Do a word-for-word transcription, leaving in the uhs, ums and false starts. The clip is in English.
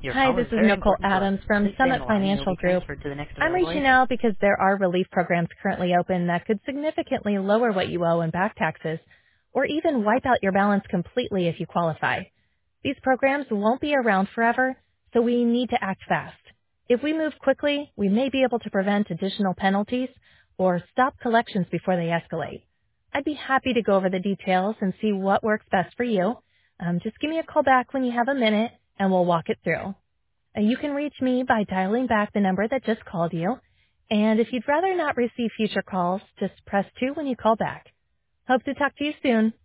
Your Hi, call this is is very Nicole important to us. Adams from Please stay on Summit the line and you'll Financial be Group. transferred to the next I'm available reaching agent. out because there are relief programs currently open that could significantly lower what you owe in back taxes or even wipe out your balance completely if you qualify. These programs won't be around forever, so we need to act fast. If we move quickly, we may be able to prevent additional penalties or stop collections before they escalate. I'd be happy to go over the details and see what works best for you. Um, just give me a call back when you have a minute and we'll walk it through. Uh, You can reach me by dialing back the number that just called you. And if you'd rather not receive future calls, just press two when you call back. Hope to talk to you soon.